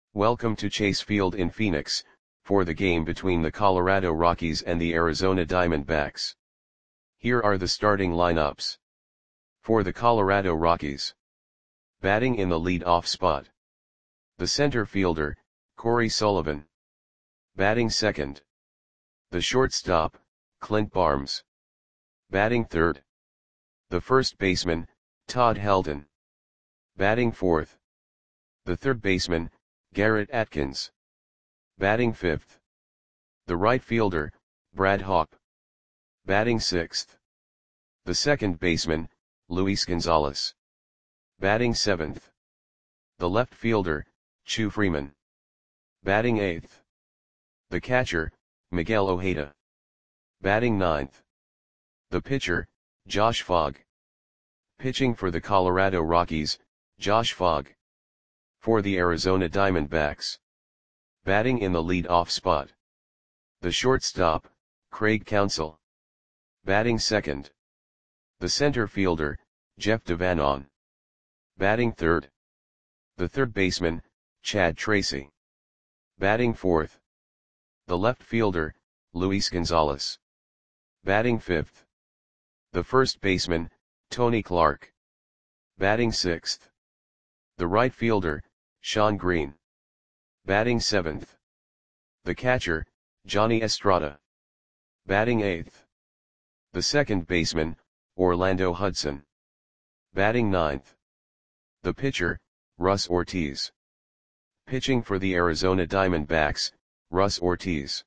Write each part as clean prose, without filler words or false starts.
Welcome to Chase Field in Phoenix, for the game between the Colorado Rockies and the Arizona Diamondbacks. Here are the starting lineups. For the Colorado Rockies. Batting in the lead-off spot. The center fielder, Corey Sullivan. Batting second. The shortstop, Clint Barnes. Batting third. The first baseman, Todd Helton. Batting fourth. The third baseman, Garrett Atkins. Batting fifth. The right fielder, Brad Hawpe. Batting sixth. The second baseman, Luis Gonzalez. Batting seventh. The left fielder, Chu Freeman. Batting eighth. The catcher, Miguel Ojeda. Batting ninth. The pitcher, Josh Fogg. Pitching for the Colorado Rockies, Josh Fogg. For the Arizona Diamondbacks. Batting in the lead-off spot. The shortstop, Craig Counsell. Batting second. The center fielder, Jeff Devanon. Batting third. The third baseman, Chad Tracy. Batting fourth. The left fielder, Luis Gonzalez. Batting fifth. The first baseman, Tony Clark. Batting sixth. The right fielder, Shawn Green. Batting seventh. The catcher, Johnny Estrada. Batting eighth. The second baseman, Orlando Hudson. Batting ninth. The pitcher, Russ Ortiz. Pitching for the Arizona Diamondbacks, Russ Ortiz.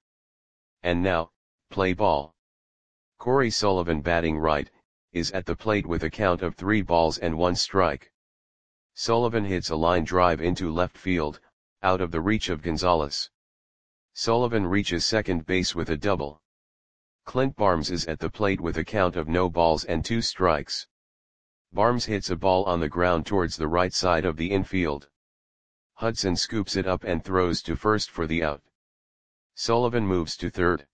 And now, play ball. Corey Sullivan batting right, is at the plate with a count of 3 balls and 1 strike. Sullivan hits a line drive into left field, out of the reach of Gonzalez. Sullivan reaches second base with a double. Clint Barnes is at the plate with a count of no balls and 2 strikes. Barnes hits a ball on the ground towards the right side of the infield. Hudson scoops it up and throws to first for the out. Sullivan moves to third.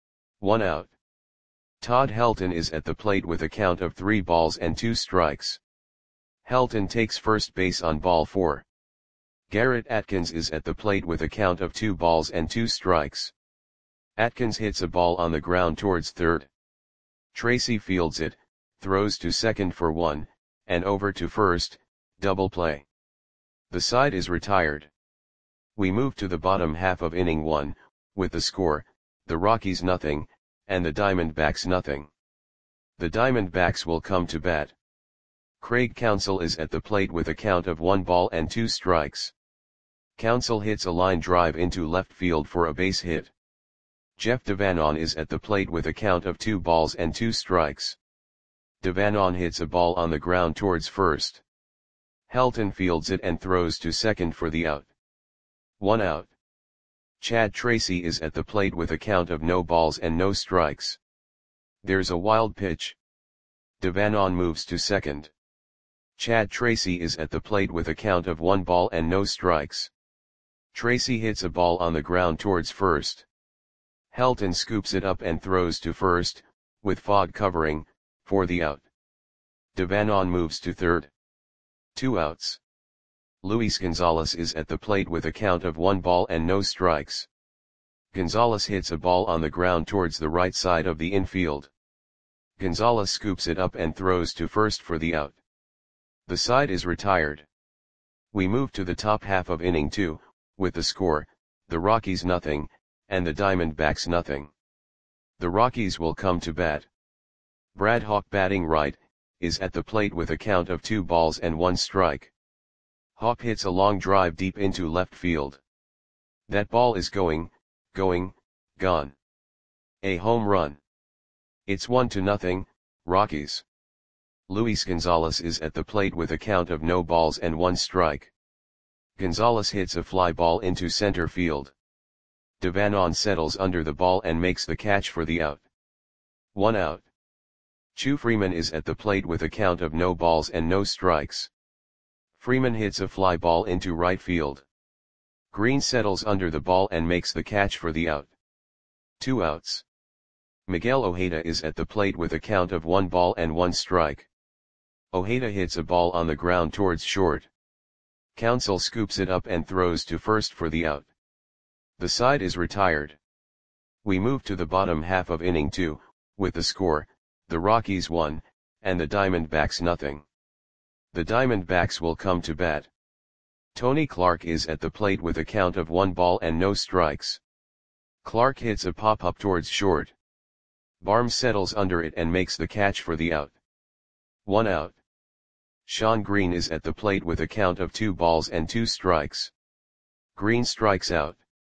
1 out. Todd Helton is at the plate with a count of 3 balls and 2 strikes. Helton takes first base on ball 4. Garrett Atkins is at the plate with a count of 2 balls and 2 strikes. Atkins hits a ball on the ground towards third. Tracy fields it, throws to second for 1, and over to first, double play. The side is retired. We move to the bottom half of inning 1, with the score, the Rockies nothing, and the Diamondbacks nothing. The Diamondbacks will come to bat. Craig Counsell is at the plate with a count of 1 ball and 2 strikes. Counsell hits a line drive into left field for a base hit. Jeff Devanon is at the plate with a count of 2 balls and 2 strikes. Devanon hits a ball on the ground towards first. Helton fields it and throws to second for the out. 1 out. Chad Tracy is at the plate with a count of no balls and no strikes. There's a wild pitch. Devanon moves to second. Chad Tracy is at the plate with a count of 1 ball and no strikes. Tracy hits a ball on the ground towards first. Helton scoops it up and throws to first, with Fogg covering, for the out. Devanon moves to third. 2 outs. Luis Gonzalez is at the plate with a count of 1 ball and no strikes. Gonzalez hits a ball on the ground towards the right side of the infield. Gonzalez scoops it up and throws to first for the out. The side is retired. We move to the top half of inning 2, with the score, the Rockies nothing, and the Diamondbacks nothing. The Rockies will come to bat. Brad Hawpe batting right, is at the plate with a count of 2 balls and 1 strike. Hawpe hits a long drive deep into left field. That ball is gone. A home run. It's 1-0, Rockies. Luis Gonzalez is at the plate with a count of no balls and 1 strike. Gonzalez hits a fly ball into center field. Devanon settles under the ball and makes the catch for the out. 1 out. Chu Freeman is at the plate with a count of no balls and no strikes. Freeman hits a fly ball into right field. Green settles under the ball and makes the catch for the out. 2 outs. Miguel Ojeda is at the plate with a count of 1 ball and 1 strike. Ojeda hits a ball on the ground towards short. Counsell scoops it up and throws to first for the out. The side is retired. We move to the bottom half of inning 2, with the score, the Rockies 1, and the Diamondbacks nothing. The Diamondbacks will come to bat. Tony Clark is at the plate with a count of 1 ball and no strikes. Clark hits a pop-up towards short. Barnes settles under it and makes the catch for the out. 1 out. Shawn Green is at the plate with a count of 2 balls and 2 strikes. Green strikes out.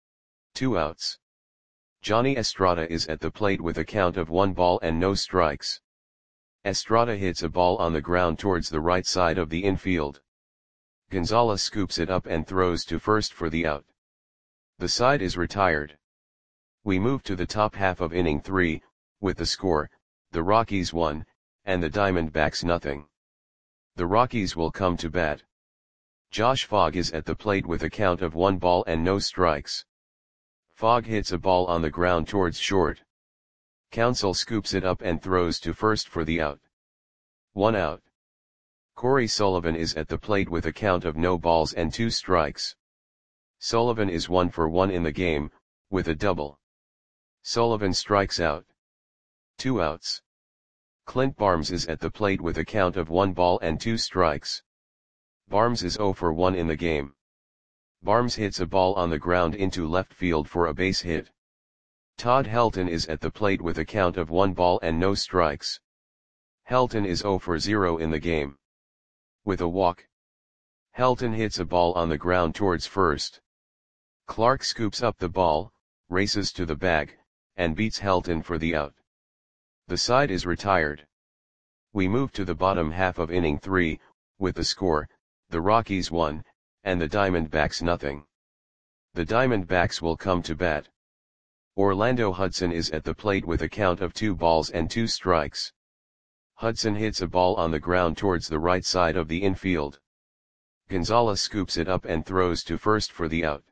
2 outs. Johnny Estrada is at the plate with a count of 1 ball and no strikes. Estrada hits a ball on the ground towards the right side of the infield. Gonzalez scoops it up and throws to first for the out. The side is retired. We move to the top half of inning 3, with the score, the Rockies 1, and the Diamondbacks nothing. The Rockies will come to bat. Josh Fogg is at the plate with a count of 1 ball and no strikes. Fogg hits a ball on the ground towards short. Counsell scoops it up and throws to first for the out. 1 out. Corey Sullivan is at the plate with a count of no balls and 2 strikes. Sullivan is 1 for 1 in the game, with a double. Sullivan strikes out. 2 outs. Clint Barnes is at the plate with a count of 1 ball and 2 strikes. Barnes is 0 for 1 in the game. Barnes hits a ball on the ground into left field for a base hit. Todd Helton is at the plate with a count of 1 ball and no strikes. Helton is 0 for 0 in the game. With a walk. Helton hits a ball on the ground towards first. Clark scoops up the ball, races to the bag, and beats Helton for the out. The side is retired. We move to the bottom half of inning 3, with the score, the Rockies 1, and the Diamondbacks nothing. The Diamondbacks will come to bat. Orlando Hudson is at the plate with a count of 2 balls and 2 strikes. Hudson hits a ball on the ground towards the right side of the infield. Gonzalez scoops it up and throws to first for the out.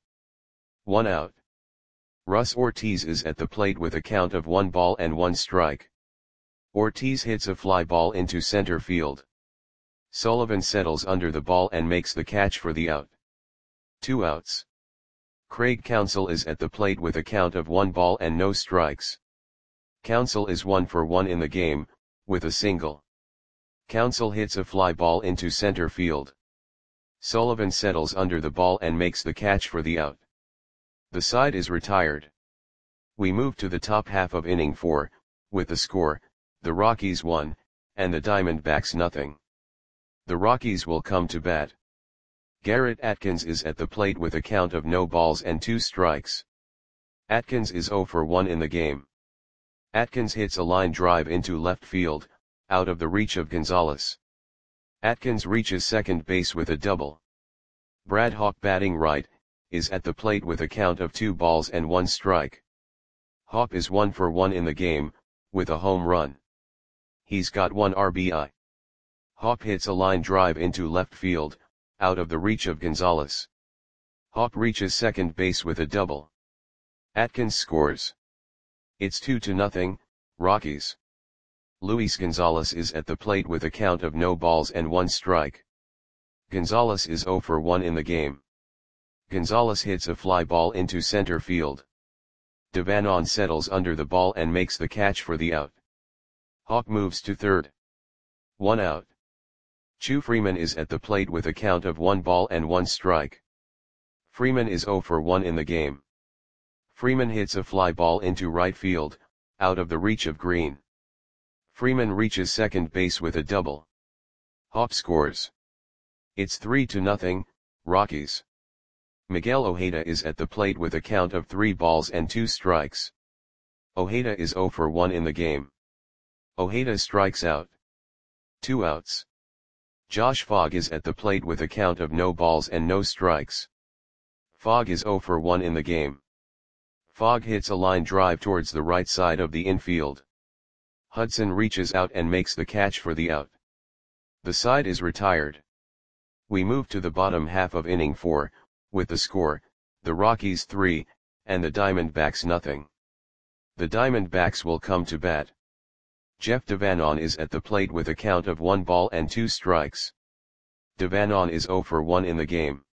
1 out. Russ Ortiz is at the plate with a count of 1 ball and 1 strike. Ortiz hits a fly ball into center field. Sullivan settles under the ball and makes the catch for the out. 2 outs. Craig Counsell is at the plate with a count of 1 ball and no strikes. Counsell is 1 for 1 in the game, with a single. Counsell hits a fly ball into center field. Sullivan settles under the ball and makes the catch for the out. The side is retired. We move to the top half of inning 4, with the score, the Rockies 1, and the Diamondbacks nothing. The Rockies will come to bat. Garrett Atkins is at the plate with a count of no balls and 2 strikes. Atkins is 0 for 1 in the game. Atkins hits a line drive into left field, out of the reach of Gonzalez. Atkins reaches second base with a double. Brad Hawk, batting right, is at the plate with a count of 2 balls and 1 strike. Hawk is 1 for 1 in the game, with a home run. He's got 1 RBI. Hawk hits a line drive into left field, out of the reach of Gonzalez. Hawk reaches second base with a double. Atkins scores. It's 2-0, Rockies. Luis Gonzalez is at the plate with a count of no balls and 1 strike. Gonzalez is 0 for 1 in the game. Gonzalez hits a fly ball into center field. Devanon settles under the ball and makes the catch for the out. Hawk moves to third. 1 out. Chu Freeman is at the plate with a count of 1 ball and 1 strike. Freeman is 0 for 1 in the game. Freeman hits a fly ball into right field, out of the reach of Green. Freeman reaches second base with a double. Hawk scores. It's 3-0, Rockies. Miguel Ojeda is at the plate with a count of 3 balls and 2 strikes. Ojeda is 0 for 1 in the game. Ojeda strikes out. 2 outs. Josh Fogg is at the plate with a count of no balls and no strikes. Fogg is 0 for 1 in the game. Fogg hits a line drive towards the right side of the infield. Hudson reaches out and makes the catch for the out. The side is retired. We move to the bottom half of inning 4, with the score, the Rockies 3, and the Diamondbacks nothing. The Diamondbacks will come to bat. Jeff Devanon is at the plate with a count of 1 ball and 2 strikes. Devanon is 0 for 1 in the game.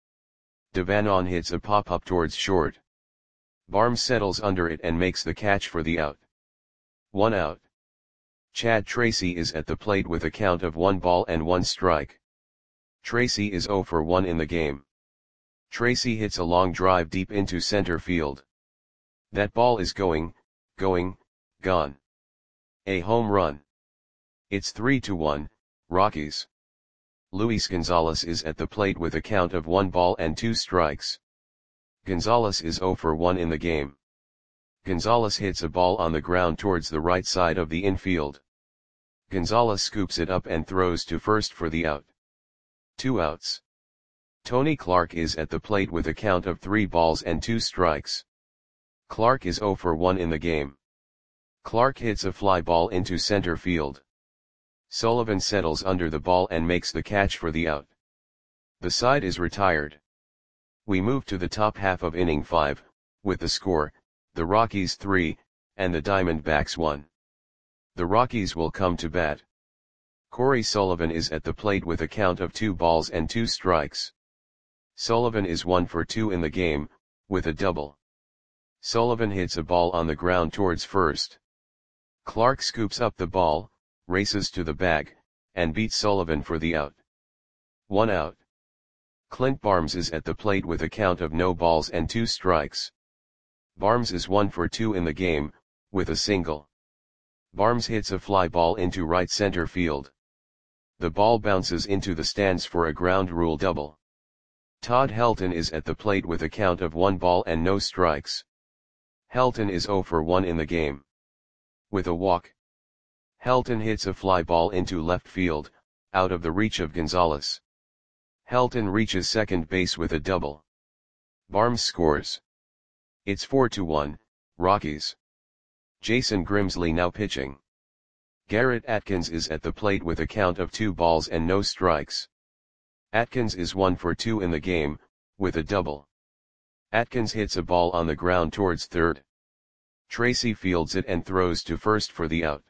Devanon hits a pop-up towards short. Barnes settles under it and makes the catch for the out. 1 out. Chad Tracy is at the plate with a count of 1 ball and 1 strike. Tracy is 0 for 1 in the game. Tracy hits a long drive deep into center field. That ball is gone. A home run. It's 3-1, Rockies. Luis Gonzalez is at the plate with a count of 1 ball and 2 strikes. Gonzalez is 0 for 1 in the game. Gonzalez hits a ball on the ground towards the right side of the infield. Gonzalez scoops it up and throws to first for the out. 2 outs. Tony Clark is at the plate with a count of 3 balls and 2 strikes. Clark is 0 for 1 in the game. Clark hits a fly ball into center field. Sullivan settles under the ball and makes the catch for the out. The side is retired. We move to the top half of inning 5, with the score, the Rockies 3, and the Diamondbacks 1. The Rockies will come to bat. Corey Sullivan is at the plate with a count of 2 balls and 2 strikes. Sullivan is 1 for 2 in the game, with a double. Sullivan hits a ball on the ground towards first. Clark scoops up the ball, races to the bag, and beats Sullivan for the out. 1 out. Clint Barnes is at the plate with a count of no balls and 2 strikes. Barnes is 1 for 2 in the game, with a single. Barnes hits a fly ball into right center field. The ball bounces into the stands for a ground rule double. Todd Helton is at the plate with a count of 1 ball and no strikes. Helton is 0 for 1 in the game. With a walk. Helton hits a fly ball into left field, out of the reach of Gonzalez. Helton reaches second base with a double. Barnes scores. It's 4-1, Rockies. Jason Grimsley now pitching. Garrett Atkins is at the plate with a count of 2 balls and no strikes. Atkins is 1 for 2 in the game, with a double. Atkins hits a ball on the ground towards third. Tracy fields it and throws to first for the out.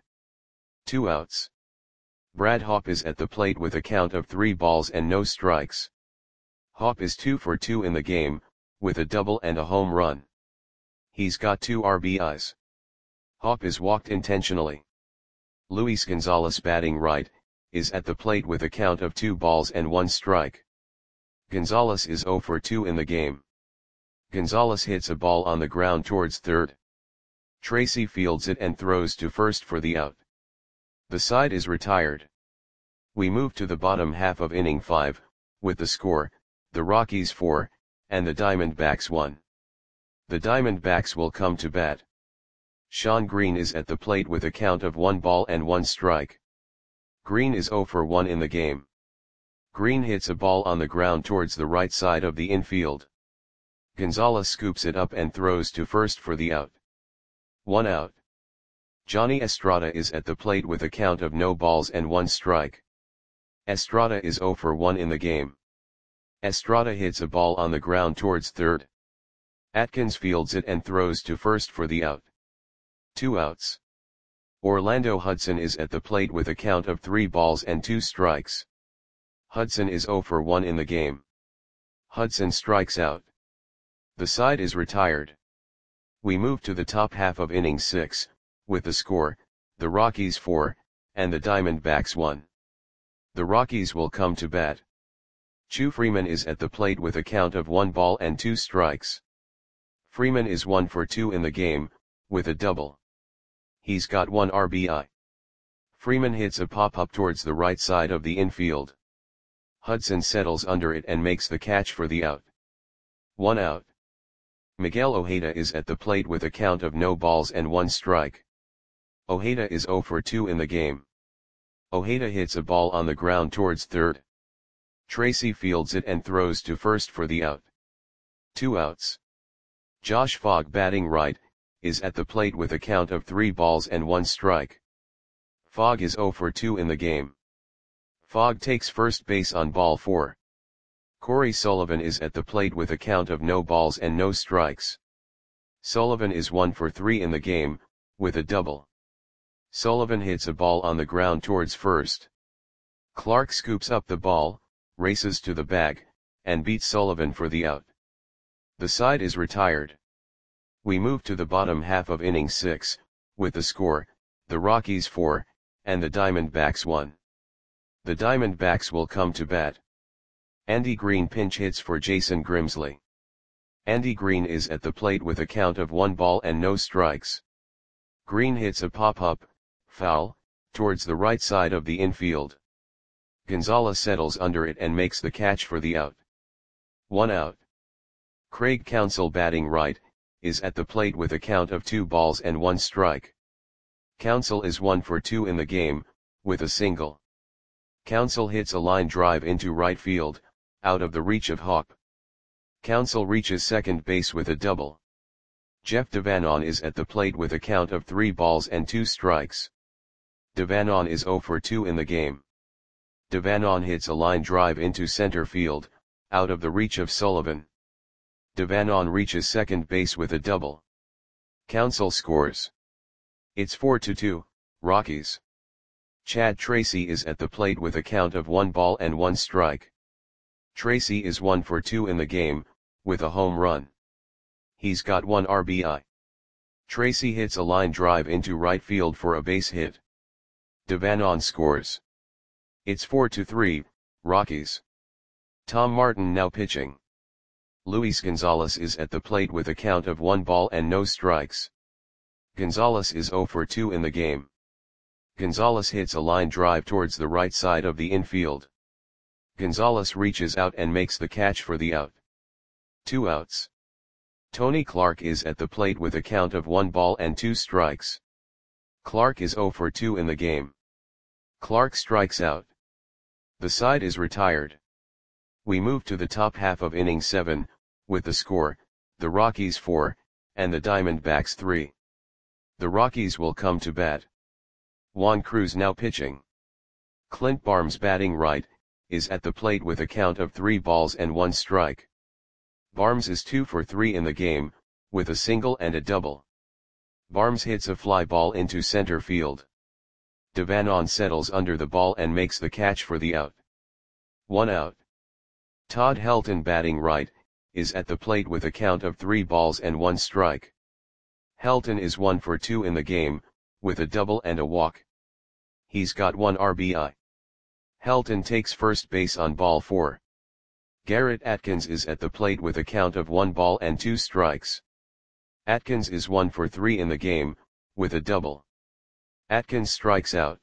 2 outs. Brad Hopp is at the plate with a count of 3 balls and no strikes. Hopp is 2 for 2 in the game, with a double and a home run. He's got 2 RBIs. Hopp is walked intentionally. Luis Gonzalez batting right, is at the plate with a count of 2 balls and 1 strike. Gonzalez is 0 for 2 in the game. Gonzalez hits a ball on the ground towards third. Tracy fields it and throws to first for the out. The side is retired. We move to the bottom half of inning 5, with the score, the Rockies 4, and the Diamondbacks 1. The Diamondbacks will come to bat. Sean Green is at the plate with a count of 1 ball and 1 strike. Green is 0 for 1 in the game. Green hits a ball on the ground towards the right side of the infield. Gonzalez scoops it up and throws to first for the out. 1 out. Johnny Estrada is at the plate with a count of no balls and 1 strike. Estrada is 0 for 1 in the game. Estrada hits a ball on the ground towards third. Atkins fields it and throws to first for the out. 2 outs. Orlando Hudson is at the plate with a count of 3 balls and 2 strikes. Hudson is 0 for 1 in the game. Hudson strikes out. The side is retired. We move to the top half of inning 6, with the score, the Rockies 4, and the Diamondbacks 1. The Rockies will come to bat. Chu Freeman is at the plate with a count of 1 ball and 2 strikes. Freeman is 1 for 2 in the game, with a double. He's got 1 RBI. Freeman hits a pop-up towards the right side of the infield. Hudson settles under it and makes the catch for the out. 1 out. Miguel Ojeda is at the plate with a count of no balls and 1 strike. Ojeda is 0 for 2 in the game. Ojeda hits a ball on the ground towards third. Tracy fields it and throws to first for the out. 2 outs. Josh Fogg batting right, is at the plate with a count of 3 balls and 1 strike. Fogg is 0 for 2 in the game. Fogg takes first base on ball 4. Corey Sullivan is at the plate with a count of no balls and no strikes. Sullivan is 1 for 3 in the game, with a double. Sullivan hits a ball on the ground towards first. Clark scoops up the ball, races to the bag, and beats Sullivan for the out. The side is retired. We move to the bottom half of inning 6, with the score, the Rockies 4, and the Diamondbacks 1. The Diamondbacks will come to bat. Andy Green pinch hits for Jason Grimsley. Andy Green is at the plate with a count of 1 ball and no strikes. Green hits a pop-up, foul, towards the right side of the infield. Gonzalez settles under it and makes the catch for the out. 1 out. Craig Counsell batting right, is at the plate with a count of 2 balls and 1 strike. Counsell is 1 for 2 in the game, with a single. Counsell hits a line drive into right field, out of the reach of Hop. Counsell reaches second base with a double. Jeff Devanon is at the plate with a count of 3 balls and 2 strikes. Devanon is 0 for 2 in the game. Devanon hits a line drive into center field, out of the reach of Sullivan. Devanon reaches second base with a double. Counsell scores. It's 4-2, Rockies. Chad Tracy is at the plate with a count of 1 ball and 1 strike. Tracy is 1 for 2 in the game, with a home run. He's got 1 RBI. Tracy hits a line drive into right field for a base hit. Devanon scores. It's 4-3, Rockies. Tom Martin now pitching. Luis Gonzalez is at the plate with a count of 1 ball and no strikes. Gonzalez is 0 for 2 in the game. Gonzalez hits a line drive towards the right side of the infield. Gonzalez reaches out and makes the catch for the out. 2 outs. Tony Clark is at the plate with a count of 1 ball and 2 strikes. Clark is 0 for 2 in the game. Clark strikes out. The side is retired. We move to the top half of inning 7, with the score, the Rockies 4, and the Diamondbacks 3. The Rockies will come to bat. Juan Cruz now pitching. Clint Barnes batting right, is at the plate with a count of 3 balls and 1 strike. Barnes is 2 for 3 in the game, with a single and a double. Barnes hits a fly ball into center field. Devanon settles under the ball and makes the catch for the out. 1 out. Todd Helton batting right, is at the plate with a count of 3 balls and 1 strike. Helton is 1 for 2 in the game, with a double and a walk. He's got 1 RBI. Helton takes first base on ball 4. Garrett Atkins is at the plate with a count of 1 ball and 2 strikes. Atkins is 1 for 3 in the game, with a double. Atkins strikes out.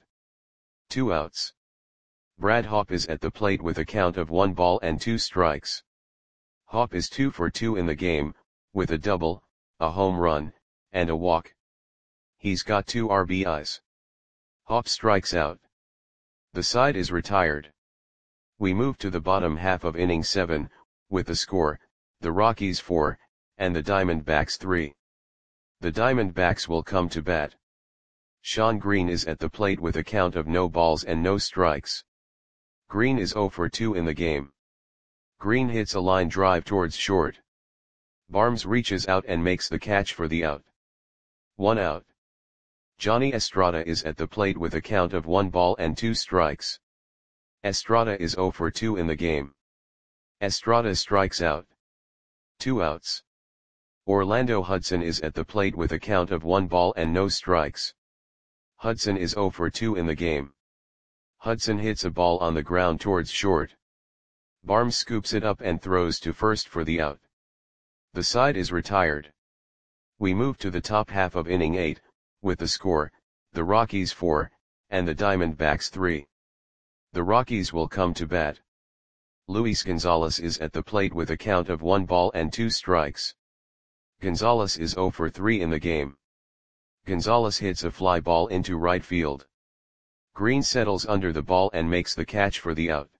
2 outs. Brad Hawpe is at the plate with a count of 1 ball and 2 strikes. Hawpe is 2 for 2 in the game, with a double, a home run, and a walk. He's got 2 RBIs. Hawpe strikes out. The side is retired. We move to the bottom half of inning 7, with the score, the Rockies 4, and the Diamondbacks 3. The Diamondbacks will come to bat. Shawn Green is at the plate with a count of no balls and no strikes. Green is 0 for 2 in the game. Green hits a line drive towards short. Barnes reaches out and makes the catch for the out. 1 out. Johnny Estrada is at the plate with a count of 1 ball and 2 strikes. Estrada is 0 for 2 in the game. Estrada strikes out. 2 outs. Orlando Hudson is at the plate with a count of 1 ball and no strikes. Hudson is 0 for 2 in the game. Hudson hits a ball on the ground towards short. Barnes scoops it up and throws to first for the out. The side is retired. We move to the top half of inning 8, with the score, the Rockies 4, and the Diamondbacks 3. The Rockies will come to bat. Luis Gonzalez is at the plate with a count of 1 ball and 2 strikes. Gonzalez is 0 for 3 in the game. Gonzalez hits a fly ball into right field. Green settles under the ball and makes the catch for the out.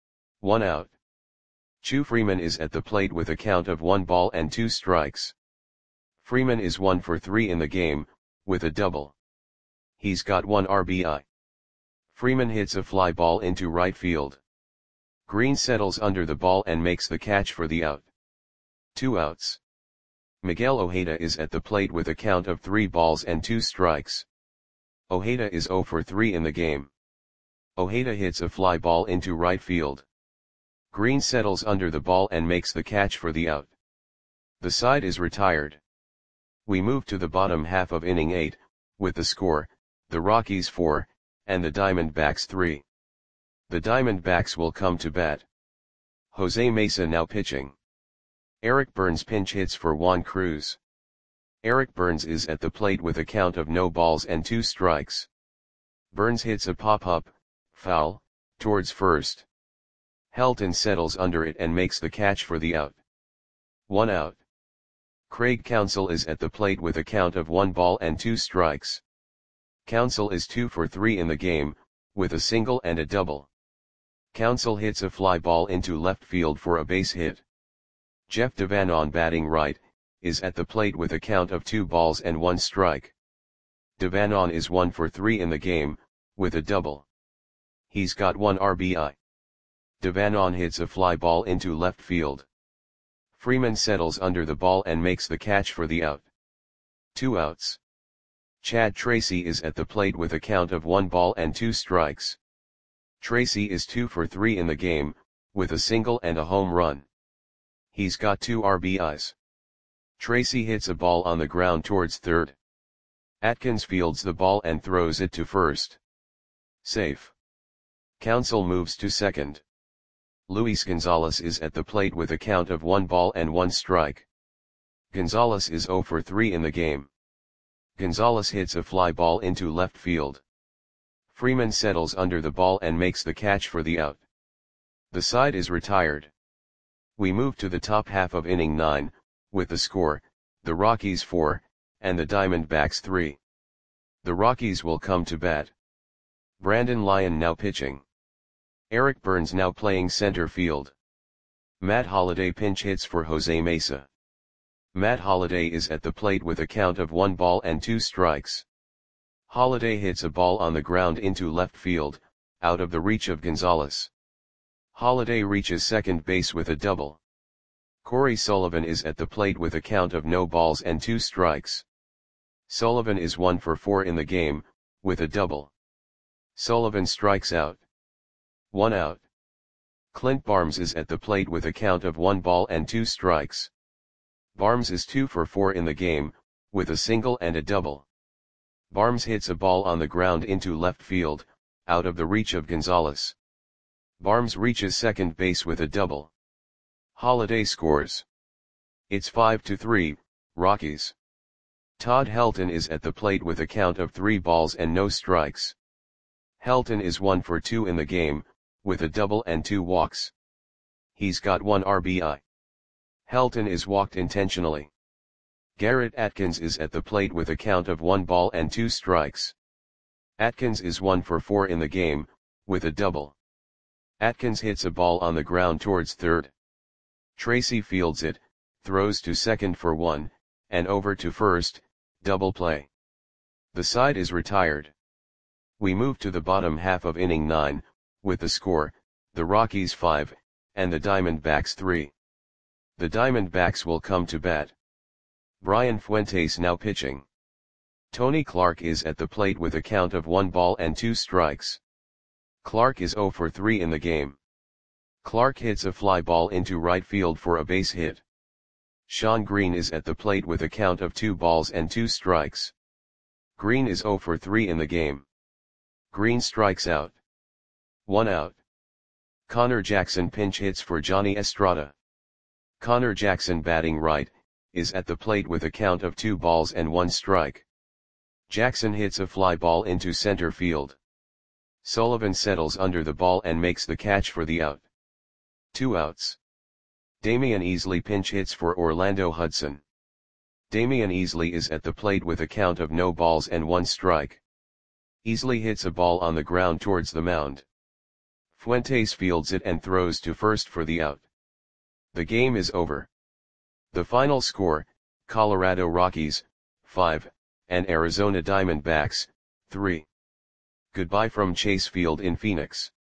1 out. Chu Freeman is at the plate with a count of 1 ball and 2 strikes. Freeman is 1 for 3 in the game, with a double. He's got 1 RBI. Freeman hits a fly ball into right field. Green settles under the ball and makes the catch for the out. 2 outs. Miguel Ojeda is at the plate with a count of 3 balls and 2 strikes. Ojeda is 0 for 3 in the game. Ojeda hits a fly ball into right field. Green settles under the ball and makes the catch for the out. The side is retired. We move to the bottom half of inning 8, with the score, the Rockies 4, and the Diamondbacks 3. The Diamondbacks will come to bat. Jose Mesa now pitching. Eric Burns pinch hits for Juan Cruz. Eric Burns is at the plate with a count of no balls and 2 strikes. Burns hits a pop-up, foul, towards first. Helton settles under it and makes the catch for the out. 1 out. Craig Counsell is at the plate with a count of 1 ball and 2 strikes. Counsell is 2 for 3 in the game, with a single and a double. Counsell hits a fly ball into left field for a base hit. Jeff Devanon, batting right, is at the plate with a count of 2 balls and 1 strike. Devanon is 1 for 3 in the game, with a double. He's got 1 RBI. Devanon hits a fly ball into left field. Freeman settles under the ball and makes the catch for the out. 2 outs. Chad Tracy is at the plate with a count of 1 ball and 2 strikes. Tracy is 2 for 3 in the game, with a single and a home run. He's got 2 RBIs. Tracy hits a ball on the ground towards third. Atkins fields the ball and throws it to first. Safe. Counsell moves to second. Luis Gonzalez is at the plate with a count of 1 ball and 1 strike. Gonzalez is 0 for 3 in the game. Gonzalez hits a fly ball into left field. Freeman settles under the ball and makes the catch for the out. The side is retired. We move to the top half of inning 9, with the score, the Rockies 4, and the Diamondbacks 3. The Rockies will come to bat. Brandon Lyon now pitching. Eric Burns now playing center field. Matt Holliday pinch hits for Jose Mesa. Matt Holliday is at the plate with a count of 1 ball and 2 strikes. Holliday hits a ball on the ground into left field, out of the reach of Gonzalez. Holliday reaches second base with a double. Corey Sullivan is at the plate with a count of no balls and 2 strikes. Sullivan is 1 for 4 in the game, with a double. Sullivan strikes out. 1 out. Clint Barnes is at the plate with a count of 1 ball and 2 strikes. Barnes is 2 for 4 in the game, with a single and a double. Barnes hits a ball on the ground into left field, out of the reach of Gonzalez. Barnes reaches second base with a double. Holliday scores. It's 5-3, Rockies. Todd Helton is at the plate with a count of 3 balls and no strikes. Helton is 1 for 2 in the game, with a double and 2 walks. He's got 1 RBI. Helton is walked intentionally. Garrett Atkins is at the plate with a count of 1 ball and 2 strikes. Atkins is 1 for 4 in the game, with a double. Atkins hits a ball on the ground towards third. Tracy fields it, throws to second for 1, and over to first, double play. The side is retired. We move to the bottom half of inning 9, with the score, the Rockies 5, and the Diamondbacks 3. The Diamondbacks will come to bat. Brian Fuentes now pitching. Tony Clark is at the plate with a count of 1 ball and 2 strikes. Clark is 0 for 3 in the game. Clark hits a fly ball into right field for a base hit. Sean Green is at the plate with a count of 2 balls and 2 strikes. Green is 0 for 3 in the game. Green strikes out. 1 out. Connor Jackson pinch hits for Johnny Estrada. Connor Jackson, batting right, is at the plate with a count of 2 balls and 1 strike. Jackson hits a fly ball into center field. Sullivan settles under the ball and makes the catch for the out. 2 outs. Damian Easley pinch hits for Orlando Hudson. Damian Easley is at the plate with a count of no balls and 1 strike. Easley hits a ball on the ground towards the mound. Fuentes fields it and throws to first for the out. The game is over. The final score, Colorado Rockies, 5, and Arizona Diamondbacks, 3. Goodbye from Chase Field in Phoenix.